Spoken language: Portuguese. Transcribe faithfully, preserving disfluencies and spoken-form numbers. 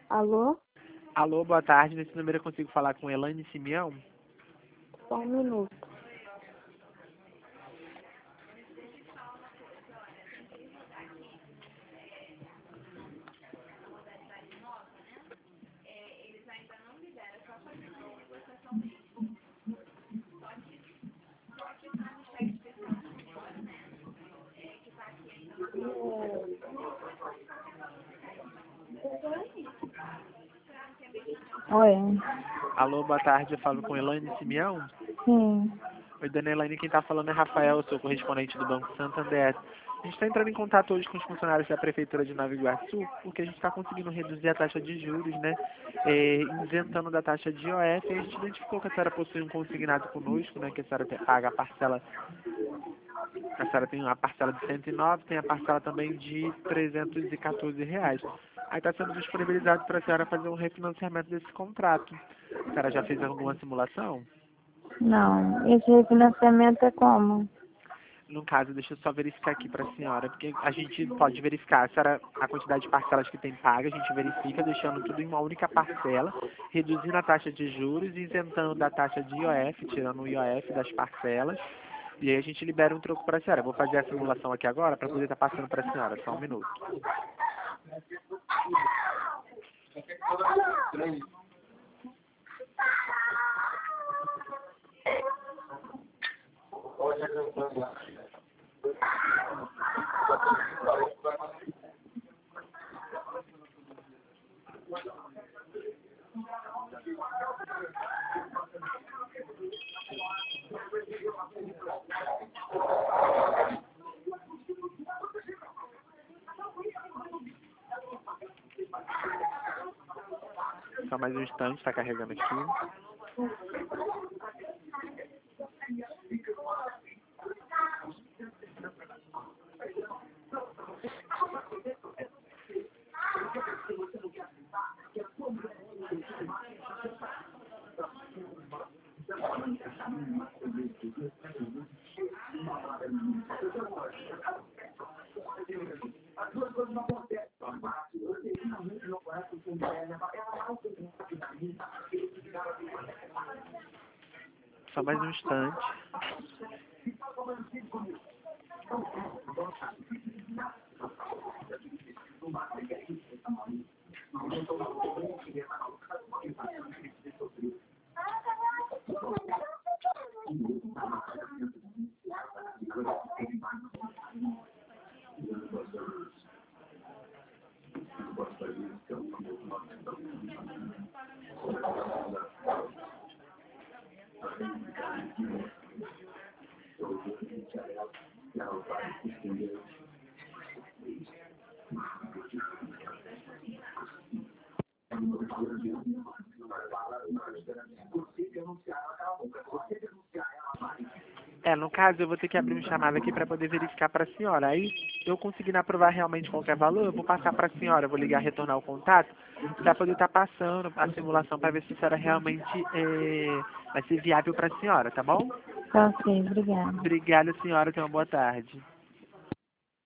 Alô? Alô, boa tarde. Nesse número eu consigo falar com Elaine Simeão? Só um minuto. Oi. Alô, boa tarde. Eu falo com Elaine Simeão? Sim. Oi, dona Elaine, quem está falando é Rafael, eu sou correspondente do Banco Santander. A gente está entrando em contato hoje com os funcionários da Prefeitura de Nova Iguaçu, porque a gente está conseguindo reduzir a taxa de juros, né? É, isentando da taxa de I O F. E a gente identificou que a senhora possui um consignado conosco, né? Que a senhora tem- paga a parcela. A senhora tem a parcela de cento e nove, tem a parcela também de trezentos e quatorze reais. Aí está sendo disponibilizado para a senhora fazer um refinanciamento desse contrato. A senhora já fez alguma simulação? Não. Esse refinanciamento é como? No caso, deixa eu só verificar aqui para a senhora, porque a gente pode verificar a, senhora, a quantidade de parcelas que tem paga, a gente verifica deixando tudo em uma única parcela, reduzindo a taxa de juros e isentando da taxa de I O F, tirando o I O F das parcelas, e aí a gente libera um troco para a senhora. Eu vou fazer a simulação aqui agora para poder estar passando para a senhora, só um minuto. Só mais um instante, está carregando aqui. Só mais um instante. É, no caso, eu vou ter que abrir um chamado aqui para poder verificar para a senhora. Aí, eu conseguindo aprovar realmente qualquer valor, eu vou passar para a senhora, eu vou ligar, retornar o contato, para poder estar passando a simulação para ver se a senhora realmente é, vai ser viável para a senhora, tá bom? Tá ok, obrigada. Obrigada, senhora. Tenha uma boa tarde.